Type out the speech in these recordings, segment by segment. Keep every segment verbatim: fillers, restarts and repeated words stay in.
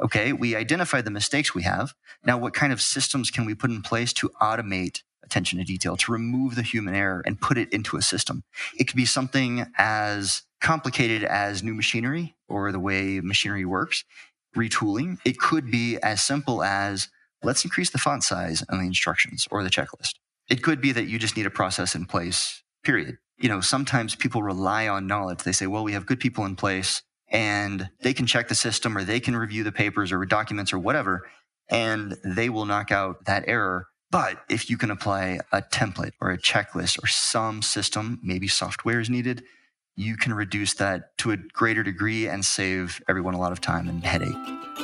Okay, we identify the mistakes we have. Now, what kind of systems can we put in place to automate attention to detail, to remove the human error and put it into a system? It could be something as complicated as new machinery or the way machinery works, retooling. It could be as simple as let's increase the font size on the instructions or the checklist. It could be that you just need a process in place, period. You know, sometimes people rely on knowledge. They say, well, we have good people in place and they can check the system or they can review the papers or documents or whatever, and they will knock out that error. But if you can apply a template or a checklist or some system, maybe software is needed, you can reduce that to a greater degree and save everyone a lot of time and headache.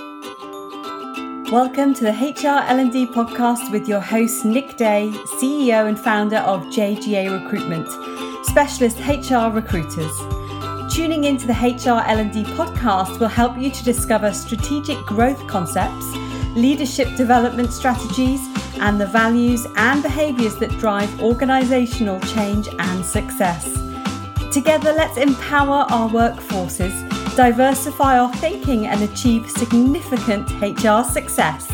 Welcome to the H R L and D podcast with your host, Nick Day, C E O and founder of J G A Recruitment, specialist H R recruiters. Tuning into the H R L and D podcast will help you to discover strategic growth concepts, leadership development strategies, and the values and behaviours that drive organisational change and success. Together, let's empower our workforces, diversify our thinking, and achieve significant H R success.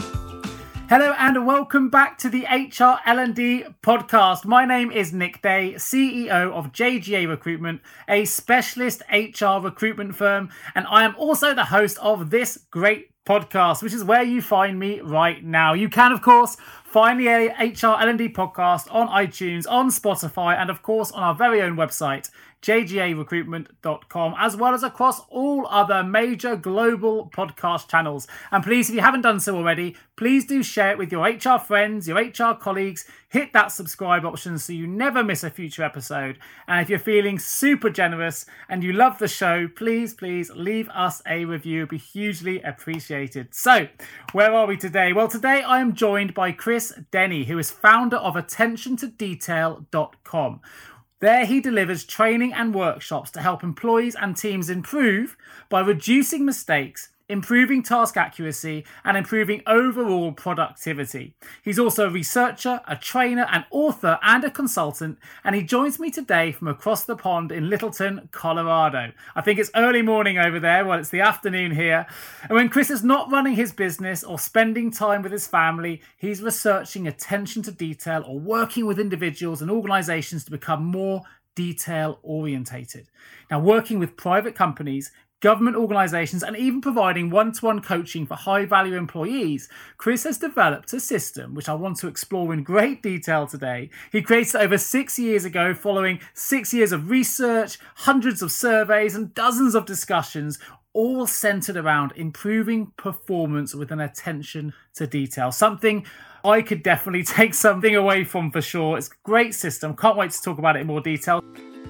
Hello and welcome back to the H R L and D podcast. My name is Nick Day, C E O of J G A Recruitment, a specialist H R recruitment firm, and I am also the host of this great podcast, which is where you find me right now. You can, of course, find the H R L and D podcast on iTunes, on Spotify, and of course on our very own website, j g a recruitment dot com, as well as across all other major global podcast channels. And please, if you haven't done so already, please do share it with your H R friends, your H R colleagues. Hit that subscribe option so you never miss a future episode. And if you're feeling super generous and you love the show, please, please leave us a review. It'd be hugely appreciated. So, where are we today? Well, today I am joined by Chris Denny, who is founder of attention to detail dot com. There he delivers training and workshops to help employees and teams improve by reducing mistakes, improving task accuracy, and improving overall productivity. He's also a researcher, a trainer, an author, and a consultant, and he joins me today from across the pond in Littleton, Colorado. I think it's early morning over there, well, it's the afternoon here. And when Chris is not running his business or spending time with his family, he's researching attention to detail or working with individuals and organizations to become more detail-orientated. Now, working with private companies, government organisations, and even providing one-to-one coaching for high-value employees, Chris has developed a system which I want to explore in great detail today. He created it over six years ago following six years of research, hundreds of surveys, and dozens of discussions, all centred around improving performance with an attention to detail. Something I could definitely take something away from for sure. It's a great system. Can't wait to talk about it in more detail.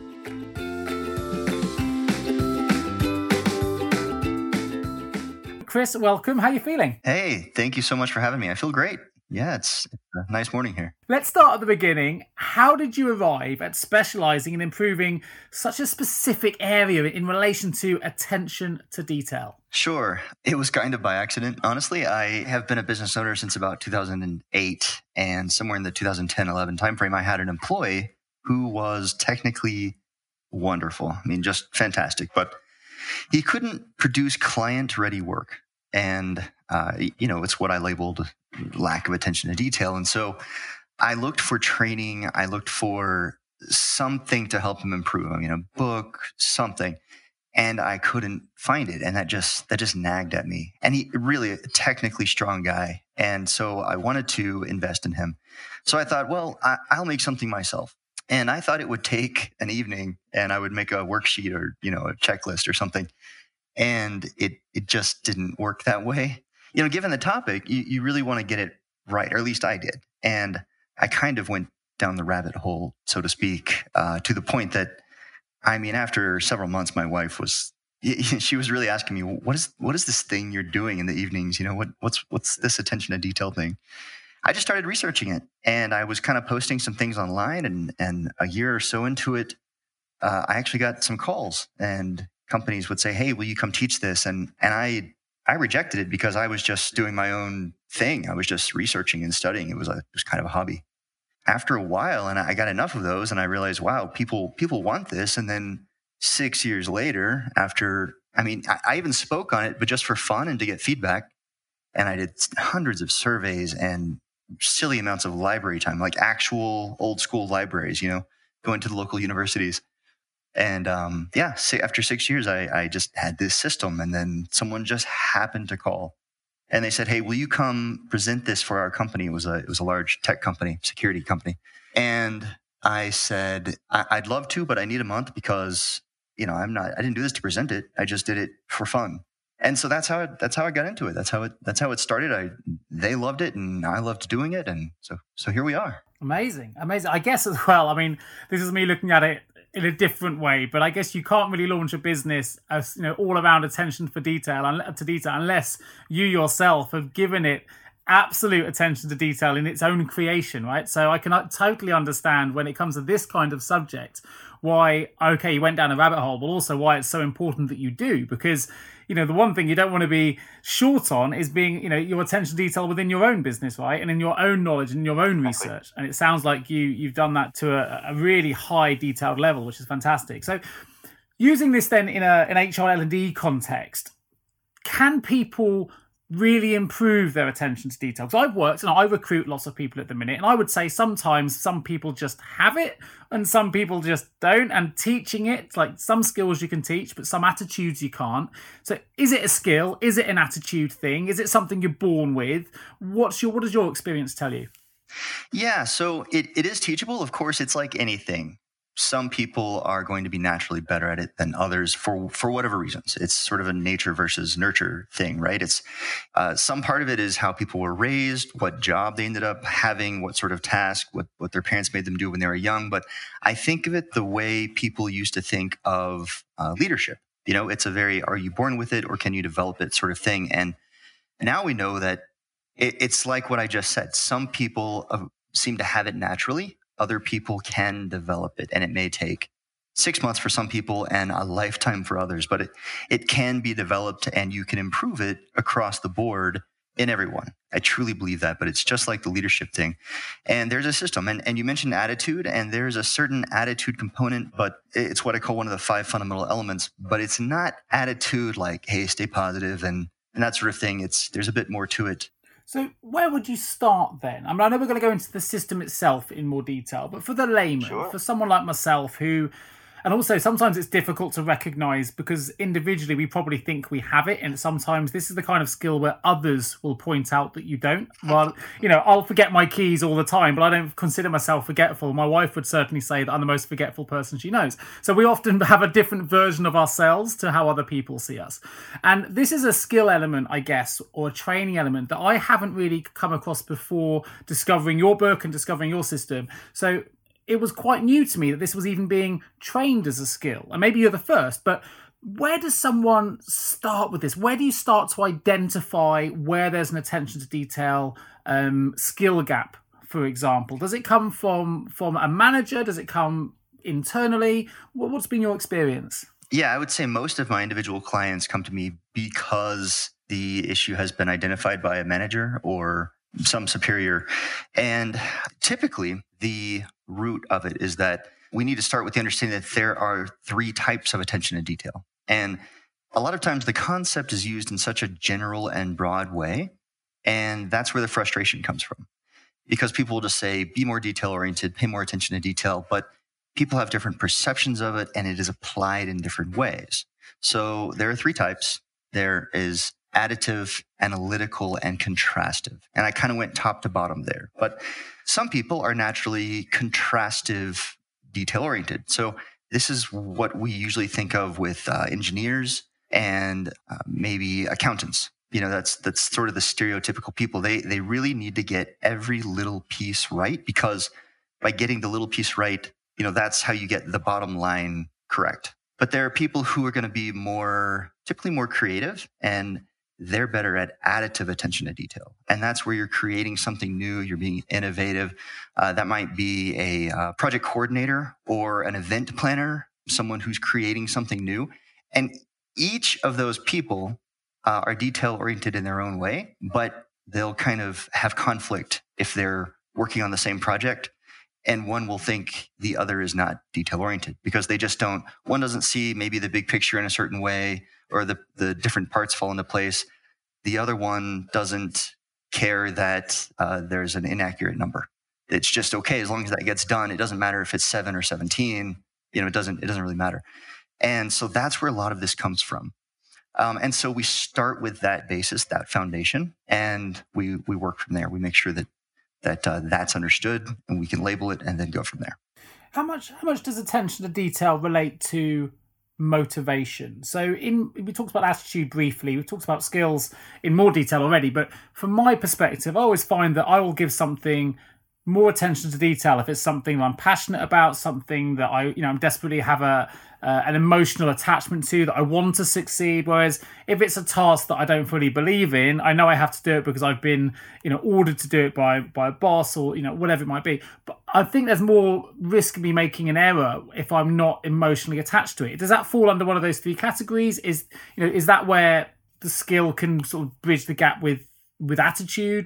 Chris, welcome. How are you feeling? Hey, thank you so much for having me. I feel great. Yeah, it's a nice morning here. Let's start at the beginning. How did you arrive at specialising in improving such a specific area in relation to attention to detail? Sure. It was kind of by accident. Honestly, I have been a business owner since about two thousand eight, and somewhere in the two thousand ten eleven timeframe, I had an employee who was technically wonderful. I mean, just fantastic, but he couldn't produce client-ready work. And, uh, you know, it's what I labeled lack of attention to detail. And so I looked for training. I looked for something to help him improve. I mean, a book, something. And I couldn't find it. And that just, that just nagged at me. And he really a technically strong guy. And so I wanted to invest in him. So I thought, well, I, I'll make something myself. And I thought it would take an evening and I would make a worksheet or, you know, a checklist or something. And it it just didn't work that way. You know, given the topic, you, you really want to get it right, or at least I did. And I kind of went down the rabbit hole, so to speak, uh, to the point that, I mean, after several months, my wife was, she was really asking me, what is what is this thing you're doing in the evenings? You know, what what's what's this attention to detail thing? I just started researching it, and I was kind of posting some things online, and and a year or so into it, uh, I actually got some calls, and companies would say, "Hey, will you come teach this?" And and I I rejected it because I was just doing my own thing. I was just researching and studying. It was a, it was kind of a hobby. After a while, and I got enough of those, and I realized, wow, people people want this. And then six years later, after I mean, I, I even spoke on it, but just for fun and to get feedback. And I did hundreds of surveys and silly amounts of library time, like actual old school libraries, you know, going to the local universities. And um, yeah, after six years, I, I just had this system. And then someone just happened to call. And they said, hey, will you come present this for our company? It was a, it was a large tech company, security company. And I said, I- I'd love to, but I need a month because, you know, I'm not, I didn't do this to present it. I just did it for fun. And so that's how it, that's how I got into it. That's how it, that's how it started. I, they loved it and I loved doing it. And so, so here we are. Amazing. Amazing. I guess as well, I mean, this is me looking at it in a different way, but I guess you can't really launch a business as, you know, all around attention for detail and to detail unless you yourself have given it absolute attention to detail in its own creation, right? So I can totally understand when it comes to this kind of subject why, okay, you went down a rabbit hole, but also why it's so important that you do, because, you know, the one thing you don't want to be short on is being, you know, your attention to detail within your own business, right? And in your own knowledge and your own research. And it sounds like you, you've done that to a, a really high detailed level, which is fantastic. So using this then in a, an H R L and D context, can people really improve their attention to detail? Because I've worked and I recruit lots of people at the minute, and I would say sometimes some people just have it and some people just don't, and teaching it, like some skills you can teach, but some attitudes you can't. So is it a skill? Is it an attitude thing? Is it something you're born with? What's your, what does your experience tell you? Yeah, so it, it is teachable. Of course, it's like anything. Some people are going to be naturally better at it than others for, for whatever reasons. It's sort of a nature versus nurture thing, right? It's uh, some part of it is how people were raised, what job they ended up having, what sort of task, what, what their parents made them do when they were young. But I think of it the way people used to think of uh, leadership. You know, it's a very, are you born with it or can you develop it sort of thing? And now we know that it, it's like what I just said. Some people uh, seem to have it naturally. Other people can develop it, and it may take six months for some people and a lifetime for others, but it, it can be developed and you can improve it across the board in everyone. I truly believe that, but it's just like the leadership thing. And there's a system, and, and you mentioned attitude, and there's a certain attitude component, but it's what I call one of the five fundamental elements, but it's not attitude like, hey, stay positive and, and that sort of thing. It's, there's a bit more to it. So where would you start then? I mean, I know we're going to go into the system itself in more detail, but for the layman, sure. For someone like myself who, and also sometimes it's difficult to recognize because individually we probably think we have it. And sometimes this is the kind of skill where others will point out that you don't. Well, you know, I'll forget my keys all the time, but I don't consider myself forgetful. My wife would certainly say that I'm the most forgetful person she knows. So we often have a different version of ourselves to how other people see us. And this is a skill element, I guess, or a training element that I haven't really come across before discovering your book and discovering your system. So it was quite new to me that this was even being trained as a skill. And maybe you're the first, but where does someone start with this? Where do you start to identify where there's an attention to detail um, skill gap, for example? Does it come from, from a manager? Does it come internally? What's been your experience? Yeah, I would say most of my individual clients come to me because the issue has been identified by a manager or some superior. And typically the root of it is that we need to start with the understanding that there are three types of attention to detail. And a lot of times the concept is used in such a general and broad way. And that's where the frustration comes from. Because people will just say, be more detail oriented, pay more attention to detail, but people have different perceptions of it and it is applied in different ways. So there are three types. There is additive, analytical, and contrastive. And I kind of went top to bottom there. But some people are naturally contrastive, detail-oriented. So this is what we usually think of with uh, engineers and uh, maybe accountants. You know, that's that's sort of the stereotypical people. They they really need to get every little piece right, because by getting the little piece right, you know, that's how you get the bottom line correct. But there are people who are going to be more, typically more creative, and they're better at additive attention to detail. And that's where you're creating something new, you're being innovative. Uh, that might be a uh, project coordinator or an event planner, someone who's creating something new. And each of those people uh, are detail-oriented in their own way, but they'll kind of have conflict if they're working on the same project. And one will think the other is not detail-oriented because they just don't, one doesn't see maybe the big picture in a certain way, or the, the different parts fall into place. The other one doesn't care that uh, there's an inaccurate number. It's just okay as long as that gets done. It doesn't matter if it's seven or seventeen. You know, it doesn't. It doesn't really matter. And so that's where a lot of this comes from. Um, and so we start with that basis, that foundation, and we we work from there. We make sure that that uh, that's understood, and we can label it, and then go from there. How much how much does attention to detail relate to motivation? So in we talked about attitude briefly, we talked about skills in more detail already, but from my perspective, I always find that I will give something more attention to detail if it's something that I'm passionate about, something that I, you know, I'm desperately have a uh, an emotional attachment to, that I want to succeed. Whereas if it's a task that I don't fully believe in, I know I have to do it because I've been, you know, ordered to do it by by a boss or, you know, whatever it might be. But I think there's more risk of me making an error if I'm not emotionally attached to it. Does that fall under one of those three categories? Is, you know, is that where the skill can sort of bridge the gap with with attitude?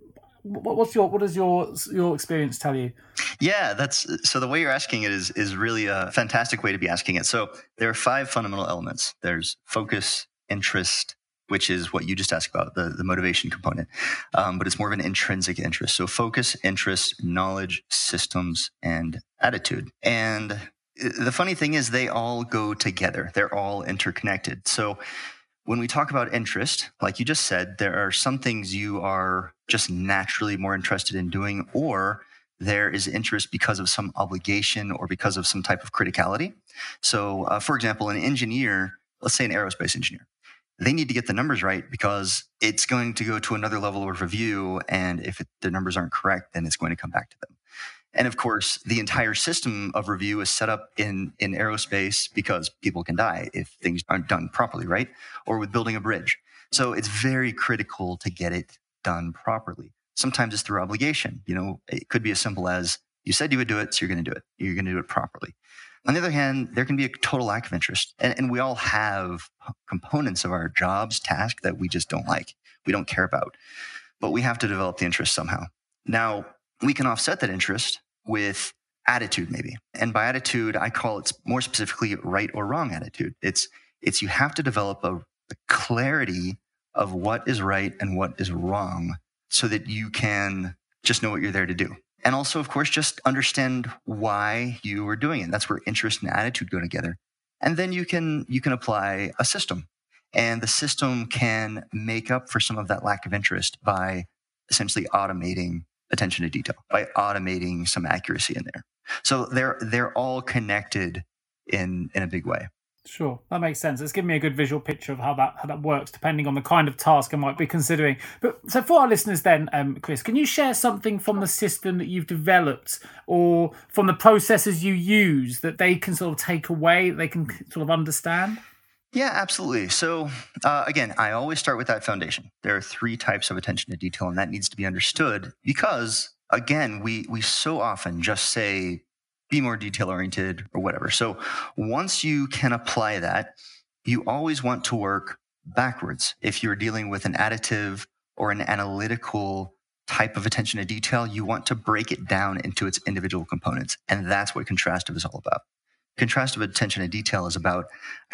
What's your what does your your experience tell you? Yeah, that's so the way you're asking it is is really a fantastic way to be asking it. So there are five fundamental elements. There's focus, interest, which is what you just asked about, the, the motivation component. Um, but it's more of an intrinsic interest. So focus, interest, knowledge, systems, and attitude. And the funny thing is they all go together. They're all interconnected. So when we talk about interest, like you just said, there are some things you are just naturally more interested in doing, or there is interest because of some obligation or because of some type of criticality. So, uh, for example, an engineer, let's say an aerospace engineer, they need to get the numbers right because it's going to go to another level of review. And if it, the numbers aren't correct, then it's going to come back to them. And of course, the entire system of review is set up in, in aerospace because people can die if things aren't done properly, right? Or with building a bridge. So it's very critical to get it done properly. Sometimes it's through obligation. You know, it could be as simple as you said you would do it, so you're going to do it. You're going to do it properly. On the other hand, there can be a total lack of interest. And, and we all have components of our jobs, tasks that we just don't like, we don't care about. But we have to develop the interest somehow. Now, we can offset that interest with attitude, maybe. And by attitude, I call it more specifically right or wrong attitude. It's it's you have to develop a, a clarity of what is right and what is wrong so that you can just know what you're there to do. And also, of course, just understand why you are doing it. That's where interest and attitude go together. And then you can you can apply a system. And the system can make up for some of that lack of interest by essentially automating attention to detail, by automating some accuracy in there. So they're they're all connected in in a big way. Sure, that makes sense. It's giving me a good visual picture of how that how that works, depending on the kind of task I might be considering. But so for our listeners, then, um, Chris, can you share something from the system that you've developed, or from the processes you use that they can sort of take away, they can sort of understand? Yeah, absolutely. So uh, again, I always start with that foundation. There are three types of attention to detail, and that needs to be understood because, again, we we so often just say, be more detail-oriented or whatever. So once you can apply that, you always want to work backwards. If you're dealing with an additive or an analytical type of attention to detail, you want to break it down into its individual components. And that's what contrastive is all about. Contrastive attention to detail is about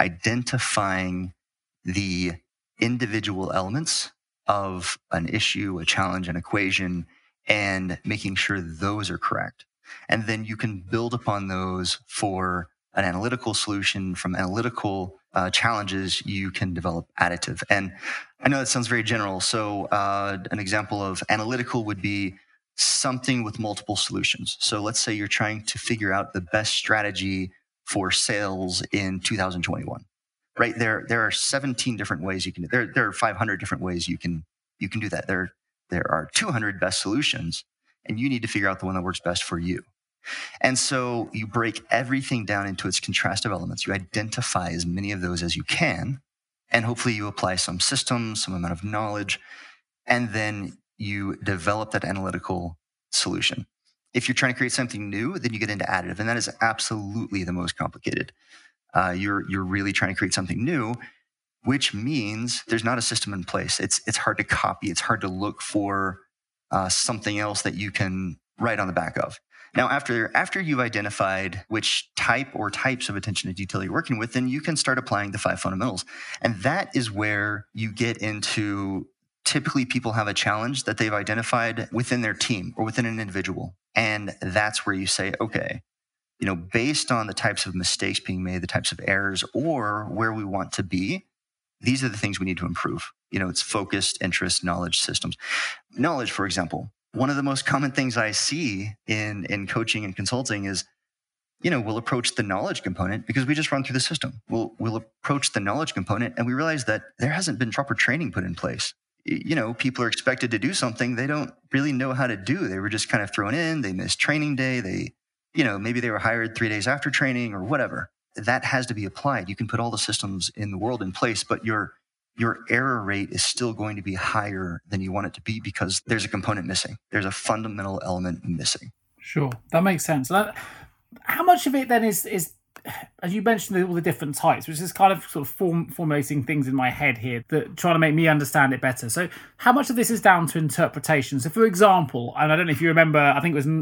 identifying the individual elements of an issue, a challenge, an equation, and making sure those are correct. And then you can build upon those for an analytical solution. From analytical uh, challenges, you can develop additive. And I know that sounds very general. So uh, an example of analytical would be something with multiple solutions. So let's say you're trying to figure out the best strategy for sales in two thousand twenty-one, right? There, there are seventeen different ways you can, there, there are five hundred different ways you can, you can do that. There, there are two hundred best solutions, and you need to figure out the one that works best for you. And so you break everything down into its contrastive elements. You identify as many of those as you can, and hopefully you apply some system, some amount of knowledge, and then you develop that analytical solution. If you're trying to create something new, then you get into additive, and that is absolutely the most complicated. Uh, you're you're really trying to create something new, which means there's not a system in place. It's it's hard to copy. It's hard to look for uh, something else that you can write on the back of. Now, after after you've identified which type or types of attention to detail you're working with, then you can start applying the five fundamentals. And that is where you get into, typically people have a challenge that they've identified within their team or within an individual. And that's where you say, okay, you know, based on the types of mistakes being made, the types of errors, or where we want to be, these are the things we need to improve. You know, it's focused, interest, knowledge systems. Knowledge, for example. One of the most common things I see in, in coaching and consulting is, you know, we'll approach the knowledge component because we just run through the system. We'll, we'll approach the knowledge component and we realize that there hasn't been proper training put in place. You know, people are expected to do something they don't really know how to do. They were just kind of thrown in. They missed training day. They, you know, maybe they were hired three days after training or whatever. That has to be applied. You can put all the systems in the world in place, but your your error rate is still going to be higher than you want it to be because there's a component missing. There's a fundamental element missing. Sure, that makes sense. That, how much of it then is, is, as you mentioned, all the different types, which is kind of sort of form, formulating things in my head here that trying to make me understand it better. So how much of this is down to interpretation? So for example, and I don't know if you remember, I think it was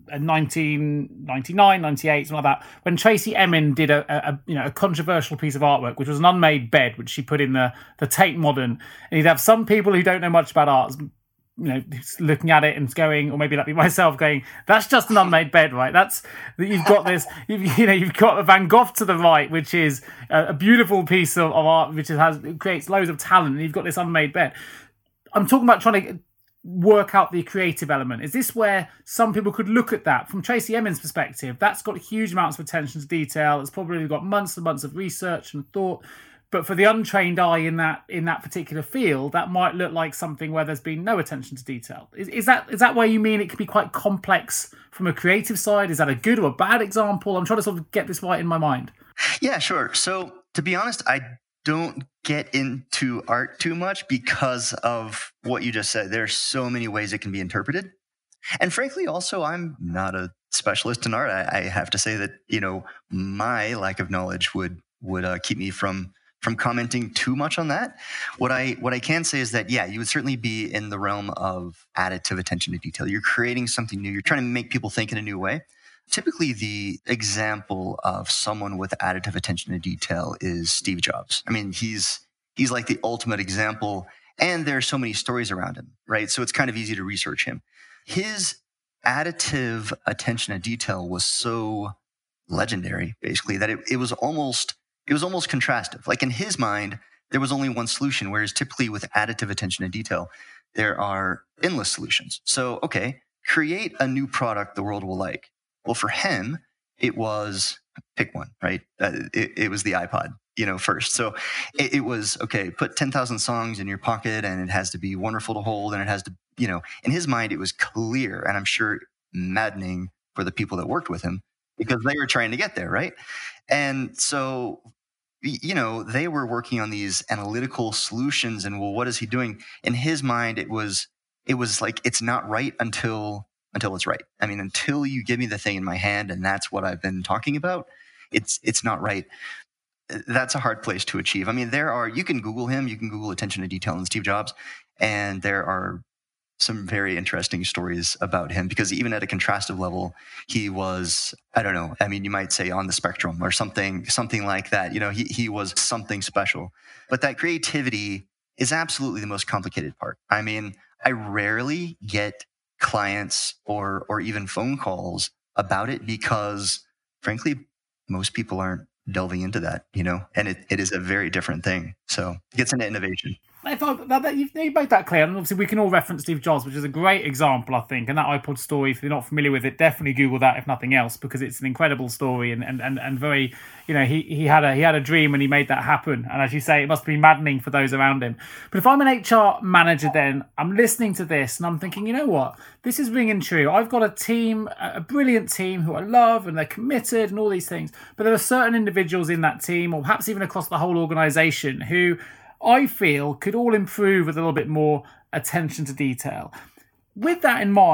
nineteen ninety-nine, ninety-eight, something like that, when Tracey Emin did a, a you know a controversial piece of artwork, which was an unmade bed, which she put in the, the Tate Modern. And you'd have some people who don't know much about art, you know, looking at it and going, or maybe like me myself going, that's just an unmade bed, right? That's, you've got this, you've, you know, you've got a Van Gogh to the right, which is a, a beautiful piece of, of art, which has, it creates loads of talent, and you've got this unmade bed. I'm talking about trying to work out the creative element. Is this where some people could look at that from Tracey Emin's perspective? That's got huge amounts of attention to detail. It's probably got months and months of research and thought. But for the untrained eye in that in that particular field, that might look like something where there's been no attention to detail. Is, is that is that where you mean it can be quite complex from a creative side? Is that a good or a bad example? I'm trying to sort of get this right in my mind. Yeah, sure. So to be honest, I don't get into art too much because of what you just said. There's so many ways it can be interpreted. And frankly, also, I'm not a specialist in art. I, I have to say that, you know, my lack of knowledge would would uh, keep me from from commenting too much on that. What I what I can say is that, yeah, you would certainly be in the realm of additive attention to detail. You're creating something new. You're trying to make people think in a new way. Typically, the example of someone with additive attention to detail is Steve Jobs. I mean, he's he's like the ultimate example, and there are so many stories around him, right? So it's kind of easy to research him. His additive attention to detail was so legendary, basically, that it, it was almost it was almost contrastive. Like in his mind, there was only one solution, whereas typically with additive attention to detail, there are endless solutions. So, okay, create a new product the world will like. Well, for him, it was pick one, right? Uh, it, it was the iPod, you know, first. So it, it was, okay, put ten thousand songs in your pocket and it has to be wonderful to hold. And it has to, you know, in his mind, it was clear and I'm sure maddening for the people that worked with him because they were trying to get there, right? And so, you know, they were working on these analytical solutions and, well, what is he doing? In his mind, it was, it was like, it's not right until... until it's right. I mean, until you give me the thing in my hand and that's what I've been talking about, it's it's not right. That's a hard place to achieve. I mean, there are, you can Google him, you can Google attention to detail and Steve Jobs, and there are some very interesting stories about him because even at a contrastive level, he was, I don't know, I mean, you might say on the spectrum or something, something like that. You know, he he was something special. But that creativity is absolutely the most complicated part. I mean, I rarely get clients or or even phone calls about it because frankly most people aren't delving into that, you know, and it, it is a very different thing. So it gets into innovation. If I, that, that, you've made that clear, and obviously we can all reference Steve Jobs, which is a great example, I think, and that iPod story, if you're not familiar with it, definitely Google that if nothing else, because it's an incredible story and and, and, and very, you know, he, he had a he had a dream and he made that happen, and as you say, it must be maddening for those around him. But if I'm an H R manager then, I'm listening to this and I'm thinking, you know what, this is ringing true. I've got a team, a brilliant team who I love and they're committed and all these things, but there are certain individuals in that team, or perhaps even across the whole organisation, who I feel could all improve with a little bit more attention to detail. With that in mind,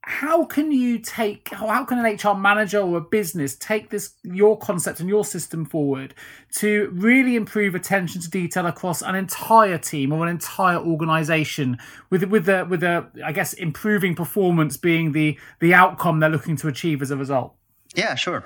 how can you take, how can an H R manager or a business take this, your concept and your system forward to really improve attention to detail across an entire team or an entire organization with, with the, with the, I guess, improving performance being the, the outcome they're looking to achieve as a result? Yeah, sure.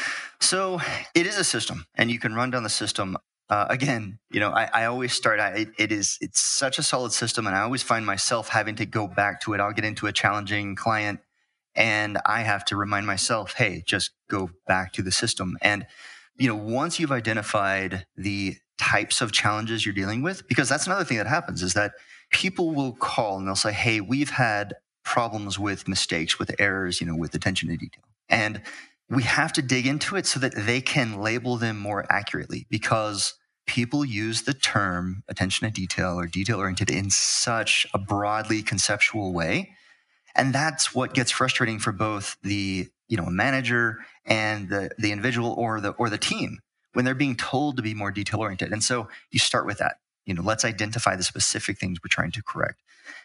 So it is a system, and you can run down the system. Uh, again, you know, I, I always start, I, it, it is, it's such a solid system, and I always find myself having to go back to it. I'll get into a challenging client and I have to remind myself, hey, just go back to the system. And, you know, once you've identified the types of challenges you're dealing with, because that's another thing that happens is that people will call and they'll say, hey, we've had problems with mistakes, with errors, you know, with attention to detail. And we have to dig into it so that they can label them more accurately, because people use the term attention to detail or detail-oriented in such a broadly conceptual way. And that's what gets frustrating for both the, you know, manager and the, the individual or the, or the team when they're being told to be more detail-oriented. And so you start with that. You know, let's identify the specific things we're trying to correct.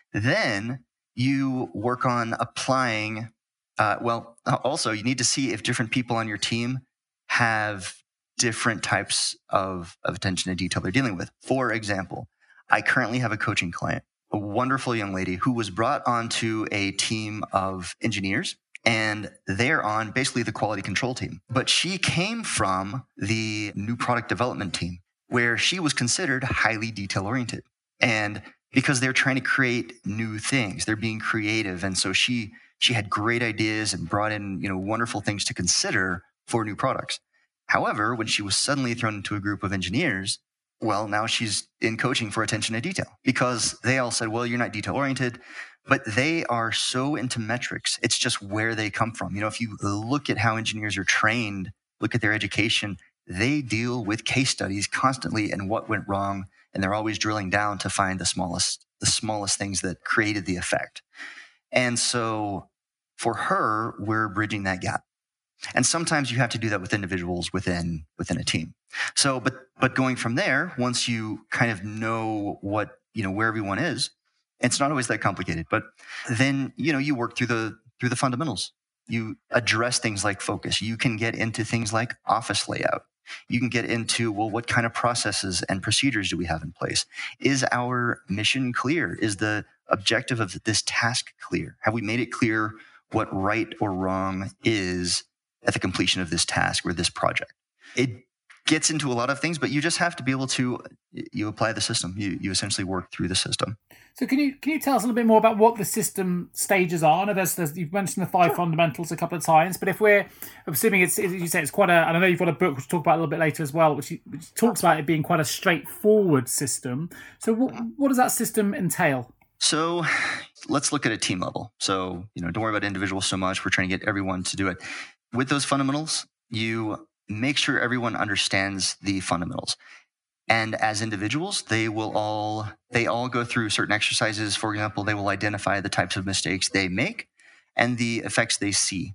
Then you work on applying Uh, well, also, you need to see if different people on your team have different types of, of attention to detail they're dealing with. For example, I currently have a coaching client, a wonderful young lady who was brought onto a team of engineers, and they're on basically the quality control team. But she came from the new product development team, where she was considered highly detail-oriented. And because they're trying to create new things, they're being creative. And so she... She had great ideas and brought in, you know, wonderful things to consider for new products. However, when she was suddenly thrown into a group of engineers, well, now she's in coaching for attention to detail, because they all said, well, you're not detail oriented, but they are so into metrics. It's just where they come from. You know, if you look at how engineers are trained, look at their education, they deal with case studies constantly and what went wrong. And they're always drilling down to find the smallest, the smallest things that created the effect. And so for her, we're bridging that gap. And sometimes you have to do that with individuals within within a team. So, but but going from there, once you kind of know what, you know, where everyone is, it's not always that complicated. But then, you know, you work through the through the fundamentals. You address things like focus. You can get into things like office layout. You can get into, well, what kind of processes and procedures do we have in place? Is our mission clear? Is the objective of this task clear? Have we made it clear what right or wrong is at the completion of this task or this project? It gets into a lot of things, but you just have to be able to, you apply the system. You you essentially work through the system. So can you can you tell us a little bit more about what the system stages are? I know there's, there's you've mentioned the five sure. fundamentals a couple of times, but if we're assuming it's, as you say, it's quite a, and I know you've got a book which we'll talk about a little bit later as well, which, which talks about it being quite a straightforward system. So what what does that system entail? So let's look at a team level. So, you know, don't worry about individuals so much. We're trying to get everyone to do it. With those fundamentals, you make sure everyone understands the fundamentals. And as individuals, they will all, they all go through certain exercises. For example, they will identify the types of mistakes they make and the effects they see.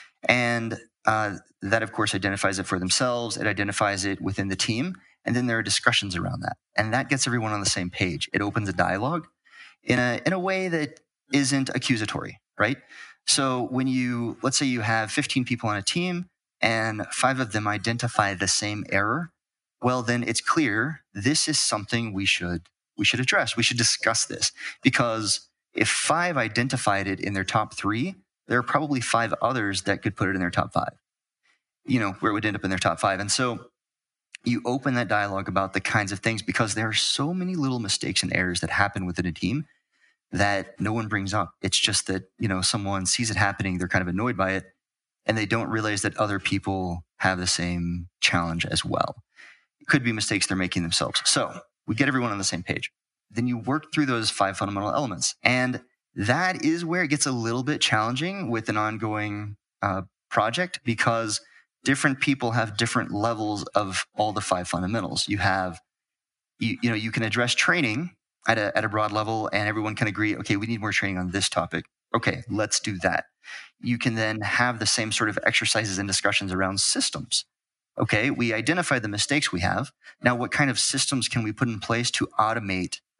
And uh, that, of course, identifies it for themselves. It identifies it within the team. And then there are discussions around that. And that gets everyone on the same page. It opens a dialogue in a in a way that isn't accusatory, right? So when you, let's say you have fifteen people on a team and five of them identify the same error, well, then it's clear this is something we should we should address. We should discuss this, because if five identified it in their top three, there are probably five others that could put it in their top five, you know, where it would end up in their top five. And so you open that dialogue about the kinds of things, because there are so many little mistakes and errors that happen within a team that no one brings up. It's just that, you know, someone sees it happening, they're kind of annoyed by it, and they don't realize that other people have the same challenge as well. It could be mistakes they're making themselves. So we get everyone on the same page. Then you work through those five fundamental elements. And that is where it gets a little bit challenging with an ongoing uh, project, because different people have different levels of all the five fundamentals. You have, you, you know, you can address training at a, at a broad level, and everyone can agree, okay, we need more training on this topic. Okay, let's do that. You can then have the same sort of exercises and discussions around systems. Okay, we identify the mistakes we have. Now, what kind of systems can we put in place to automate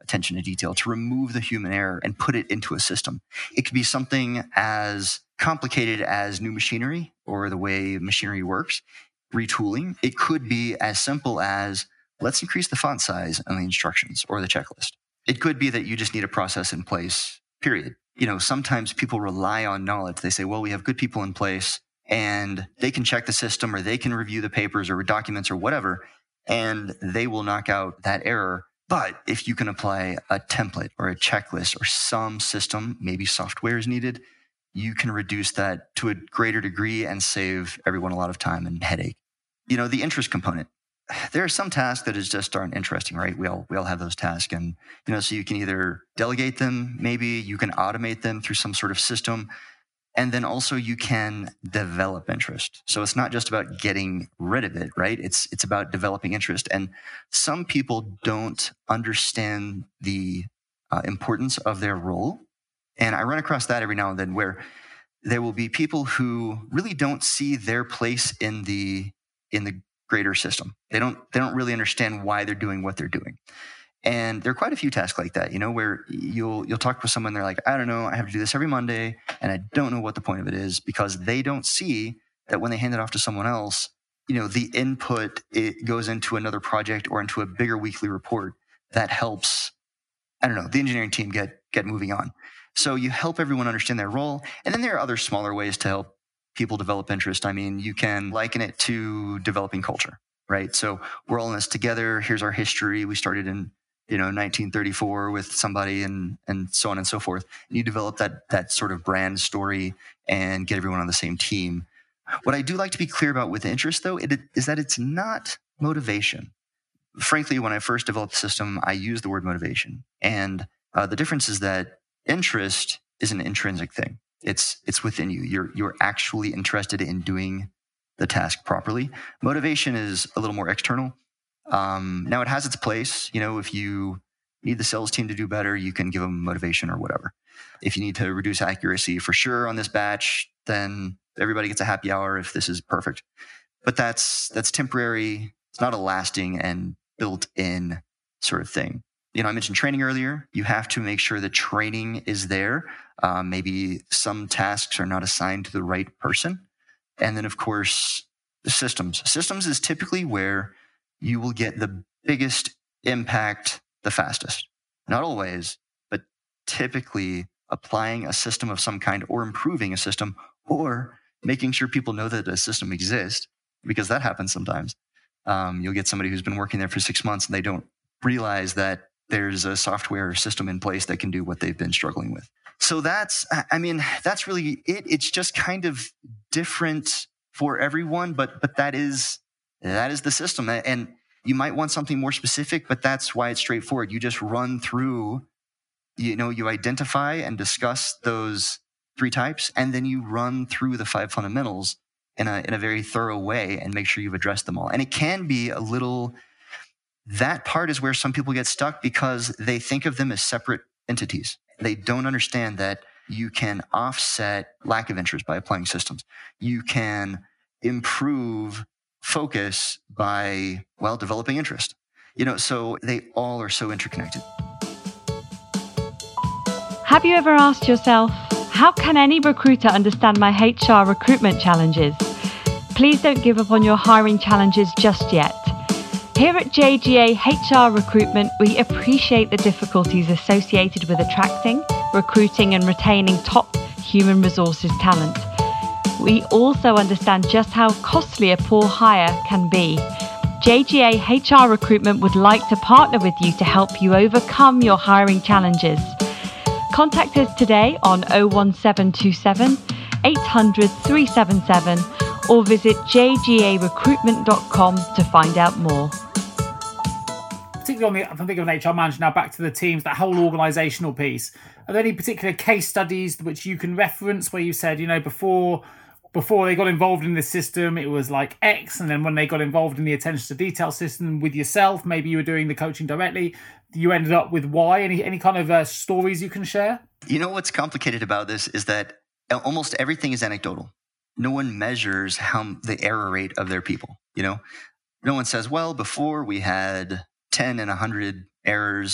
attention to detail, to remove the human error and put it into a system. It could be something as complicated as new machinery or the way machinery works, retooling. It could be as simple as, let's increase the font size on the instructions or the checklist. It could be that you just need a process in place, period. You know, sometimes people rely on knowledge. They say, well, we have good people in place and they can check the system or they can review the papers or documents or whatever, and they will knock out that error. But if you can apply a template or a checklist or some system, maybe software is needed, you can reduce that to a greater degree and save everyone a lot of time and headache. You know, the interest component. There are some tasks that is just aren't interesting, right? We all we all have those tasks, and you know, so you can either delegate them, maybe you can automate them through some sort of system, and then also you can develop interest. So it's not just about getting rid of it, right? It's it's about developing interest, and some people don't understand the uh, importance of their role, and I run across that every now and then, where there will be people who really don't see their place in the in the greater system. They don't they don't really understand why they're doing what they're doing. And there are quite a few tasks like that, you know, where you'll you'll talk with someone, they're like, I don't know, I have to do this every Monday, and I don't know what the point of it is, because they don't see that when they hand it off to someone else, you know, the input, it goes into another project or into a bigger weekly report that helps, I don't know, the engineering team get get moving on. So you help everyone understand their role. And then there are other smaller ways to help people develop interest. I mean, you can liken it to developing culture, right? So we're all in this together. Here's our history. We started in, you know, nineteen thirty-four with somebody, and and so on and so forth. And you develop that that sort of brand story and get everyone on the same team. What I do like to be clear about with interest, though, it, is that it's not motivation. Frankly, when I first developed the system, I used the word motivation. And uh, the difference is that interest is an intrinsic thing. It's it's within you. You're you're actually interested in doing the task properly. Motivation is a little more external. Um, now it has its place. You know, if you need the sales team to do better, you can give them motivation or whatever. If you need to reduce accuracy for sure on this batch, then everybody gets a happy hour if this is perfect. But that's that's temporary. It's not a lasting and built-in sort of thing. You know, I mentioned training earlier. You have to make sure that training is there. Um, maybe some tasks are not assigned to the right person. And then, of course, the systems. Systems is typically where you will get the biggest impact the fastest. Not always, but typically applying a system of some kind or improving a system or making sure people know that a system exists, because that happens sometimes. Um, you'll get somebody who's been working there for six months and they don't realize that there's a software or system in place that can do what they've been struggling with. So that's, I mean, that's really it. It's just kind of different for everyone, but but that is that is the system. And you might want something more specific, but that's why it's straightforward. You just run through, you know, you identify and discuss those three types, and then you run through the five fundamentals in a in a very thorough way and make sure you've addressed them all. And it can be a little, that part is where some people get stuck because they think of them as separate entities. They don't understand that you can offset lack of interest by applying systems. You can improve focus by, well, developing interest. You know, so they all are so interconnected. Have you ever asked yourself, how can any recruiter understand my H R recruitment challenges? Please don't give up on your hiring challenges just yet. Here at J G A H R Recruitment, we appreciate the difficulties associated with attracting, recruiting and retaining top human resources talent. We also understand just how costly a poor hire can be. J G A H R Recruitment would like to partner with you to help you overcome your hiring challenges. Contact us today on oh one seven two seven, eight hundred, three seven seven or visit j g a recruitment dot com to find out more. Particularly on the, if I'm thinking of an H R manager now, back to the teams, that whole organisational piece. Are there any particular case studies which you can reference where you said, you know, before before they got involved in the system, it was like X, and then when they got involved in the attention to detail system with yourself, maybe you were doing the coaching directly, you ended up with Y? Any any kind of uh, stories you can share? You know what's complicated about this is that almost everything is anecdotal. No one measures how the error rate of their people. You know, no one says, well, before we had ten and one hundred errors,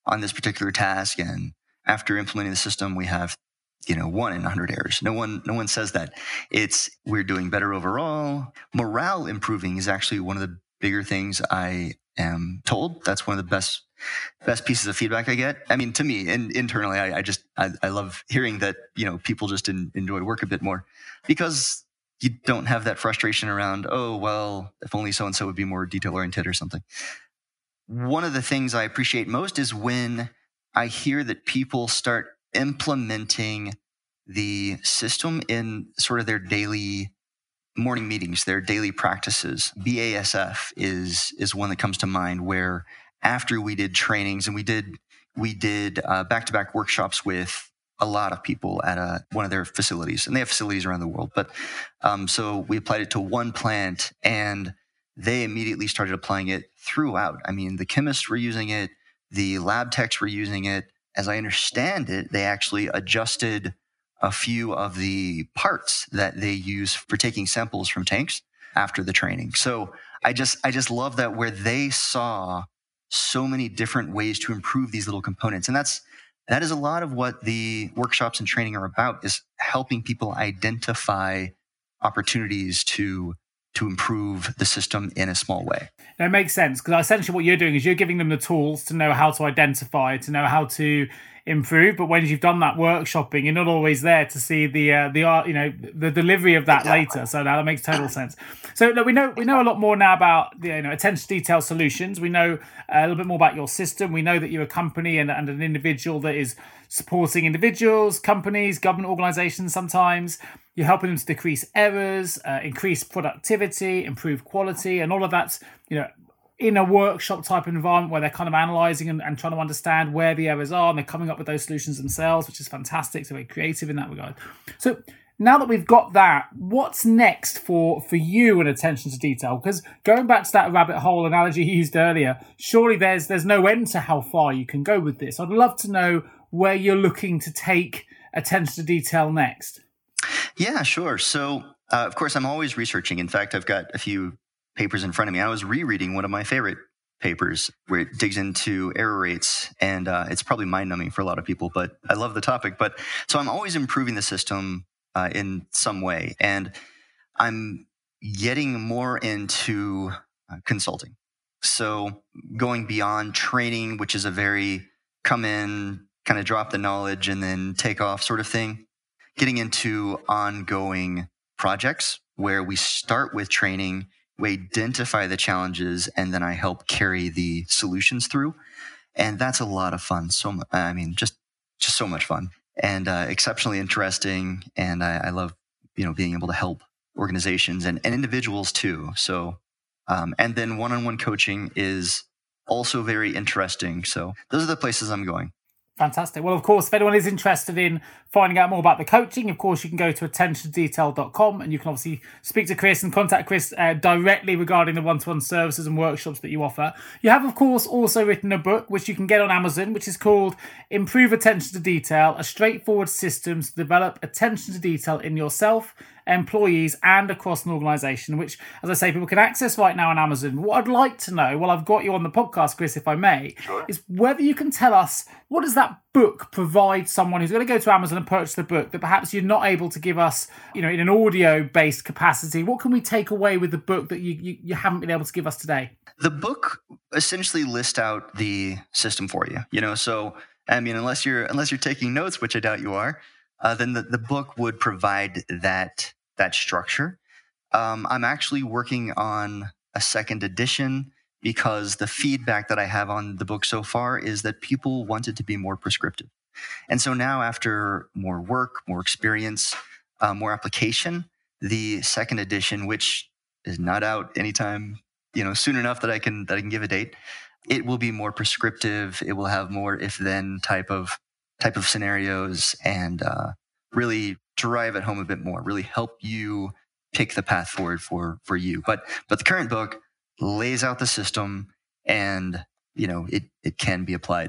on this particular task. And after implementing the system, we have, you know, one in a hundred errors. No one, no one says that. It's, we're doing better overall. Morale improving is actually one of the bigger things I am told. That's one of the best, best pieces of feedback I get. I mean, to me, and internally, I, I just, I, I love hearing that, you know, people just in, enjoy work a bit more, because you don't have that frustration around, oh, well, if only so-and-so would be more detail-oriented or something. One of the things I appreciate most is when I hear that people start implementing the system in sort of their daily morning meetings, their daily practices. B A S F is is one that comes to mind, where after we did trainings and we did we did uh, back-to-back workshops with a lot of people at a, one of their facilities, and they have facilities around the world. But um, so we applied it to one plant, and they immediately started applying it throughout. I mean, the chemists were using it, the lab techs were using it. As I understand it, they actually adjusted a few of the parts that they use for taking samples from tanks after the training. So I just, I just love that, where they saw so many different ways to improve these little components. And that's, that is a lot of what the workshops and training are about, is helping people identify opportunities to to improve the system in a small way. That makes sense, because essentially what you're doing is you're giving them the tools to know how to identify, to know how to improve. But when you've done that workshopping, you're not always there to see the uh, the art, you know, the delivery of that exactly. later. So now that makes total sense. So look, we know we know a lot more now about the, you know, attention to detail solutions. We know a little bit more about your system. We know that you're a company and, and an individual that is supporting individuals, companies, government organizations sometimes. You're helping them to decrease errors, uh, increase productivity, improve quality, and all of that's, you know, in a workshop type environment where they're kind of analysing and, and trying to understand where the errors are, and they're coming up with those solutions themselves, which is fantastic. So very creative in that regard. So now that we've got that, what's next for, for you in attention to detail? Because going back to that rabbit hole analogy you used earlier, surely there's there's no end to how far you can go with this. I'd love to know where you're looking to take attention to detail next. Yeah, sure. So, uh, of course, I'm always researching. In fact, I've got a few papers in front of me. I was rereading one of my favorite papers where it digs into error rates, and uh, it's probably mind-numbing for a lot of people, but I love the topic. But so I'm always improving the system uh, in some way, and I'm getting more into uh, consulting. So going beyond training, which is a very come in, kind of drop the knowledge and then take off sort of thing, getting into ongoing projects where we start with training, we identify the challenges, and then I help carry the solutions through. And that's a lot of fun. So, I mean, just, just so much fun and uh, exceptionally interesting. And I, I love, you know, being able to help organizations and, and individuals too. So, um, and then one-on-one coaching is also very interesting. So those are the places I'm going. Fantastic. Well, of course, if anyone is interested in finding out more about the coaching, of course, you can go to attention to detail dot com, and you can obviously speak to Chris and contact Chris uh, directly regarding the one-to-one services and workshops that you offer. You have, of course, also written a book, which you can get on Amazon, which is called Improve Attention to Detail, a straightforward system to develop attention to detail in yourself, employees, and across an organisation, which, as I say, people can access right now on Amazon. What I'd like to know, while I've got you on the podcast, Chris, if I may, sure, is whether you can tell us, what does that book provide someone who's going to go to Amazon and purchase the book that perhaps you're not able to give us, you know, in an audio-based capacity? What can we take away with the book that you, you, you haven't been able to give us today? The book essentially lists out the system for you, you know, so, I mean, unless you're, unless you're taking notes, which I doubt you are, Uh, then the, the book would provide that that structure. Um, I'm actually working on a second edition because the feedback that I have on the book so far is that people want it to be more prescriptive. And so now, after more work, more experience, uh, more application, the second edition, which is not out anytime, you know, soon enough that I can that I can give a date, it will be more prescriptive. It will have more if-then type of type of scenarios, and uh, really drive it home a bit more, really help you pick the path forward for, for you. But, but the current book lays out the system, and, you know, it, it can be applied.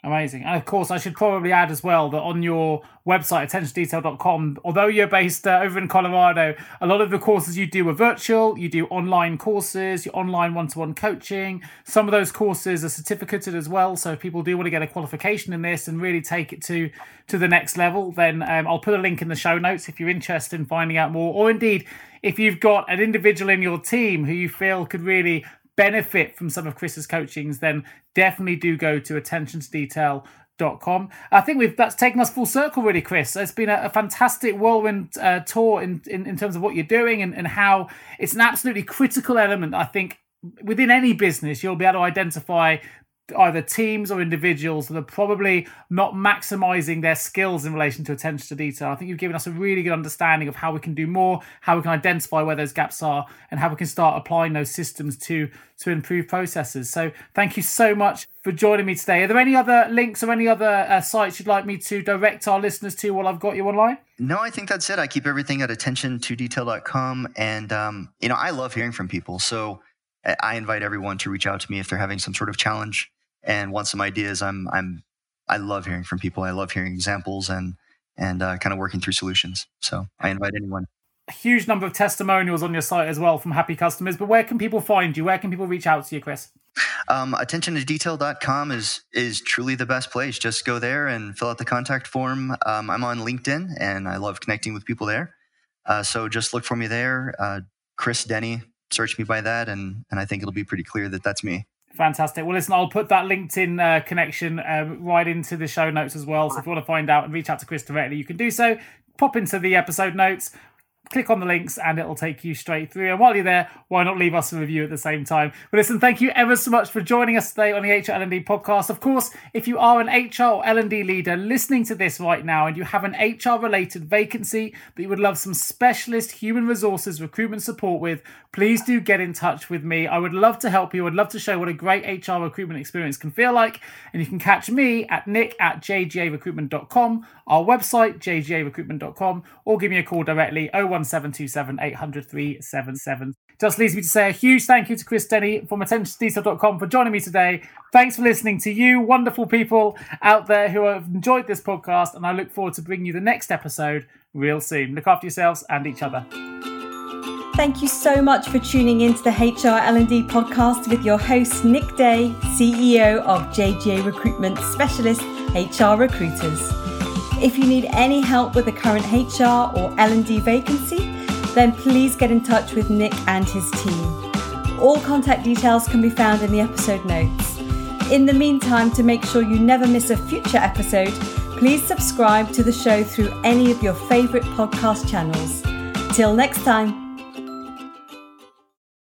Amazing. And of course, I should probably add as well that on your website, attention to detail dot com, although you're based uh, over in Colorado, a lot of the courses you do are virtual. You do online courses, your online one-to-one coaching. Some of those courses are certificated as well. So if people do want to get a qualification in this and really take it to, to the next level, then um, I'll put a link in the show notes if you're interested in finding out more. Or indeed, if you've got an individual in your team who you feel could really benefit from some of Chris's coachings, then definitely do go to attention to detail dot com. I think we've that's taken us full circle, really, Chris. It's been a, a fantastic whirlwind uh, tour in, in, in terms of what you're doing and, and how it's an absolutely critical element. I think within any business, you'll be able to identify either teams or individuals that are probably not maximizing their skills in relation to attention to detail. I think you've given us a really good understanding of how we can do more, how we can identify where those gaps are, and how we can start applying those systems to to improve processes. So thank you so much for joining me today. Are there any other links or any other uh, sites you'd like me to direct our listeners to while I've got you online? No, I think that's it. I keep everything at attention to detail dot com. And, um, you know, I love hearing from people. So I invite everyone to reach out to me if they're having some sort of challenge and want some ideas. I'm, I'm, I love hearing from people. I love hearing examples and, and uh, kind of working through solutions. So I invite anyone. A huge number of testimonials on your site as well from happy customers. But where can people find you? Where can people reach out to you, Chris? Um, attention to detail dot com is is truly the best place. Just go there and fill out the contact form. Um, I'm on LinkedIn, and I love connecting with people there. Uh, so just look for me there. Uh, Chris Denny, search me by that, and and I think it'll be pretty clear that that's me. Fantastic. Well, listen, I'll put that LinkedIn uh, connection uh, right into the show notes as well. So if you want to find out and reach out to Chris directly, you can do so. Pop into the episode notes, click on the links, and it'll take you straight through. And while you're there, why not leave us a review at the same time? But listen, thank you ever so much for joining us today on the H R L and D podcast. Of course, if you are an H R or L and D leader listening to this right now and you have an H R-related vacancy that you would love some specialist human resources recruitment support with, please do get in touch with me. I would love to help you. I'd love to show what a great H R recruitment experience can feel like. And you can catch me at nick at j g a recruitment dot com, our website, j g a recruitment dot com, or give me a call directly, oh one seven two seven eight hundred three seven seven. Just leaves me to say a huge thank you to Chris Denny from attention to detail dot com for joining me today. Thanks for listening to you wonderful people out there who have enjoyed this podcast, and I look forward to bringing you the next episode real soon. Look after yourselves and each other. Thank you so much for tuning into the H R L and D podcast with your host, Nick Day, C E O of J G A Recruitment, Specialist H R Recruiters. If you need any help with a current H R or L and D vacancy, then please get in touch with Nick and his team. All contact details can be found in the episode notes. In the meantime, to make sure you never miss a future episode, please subscribe to the show through any of your favourite podcast channels. Till next time.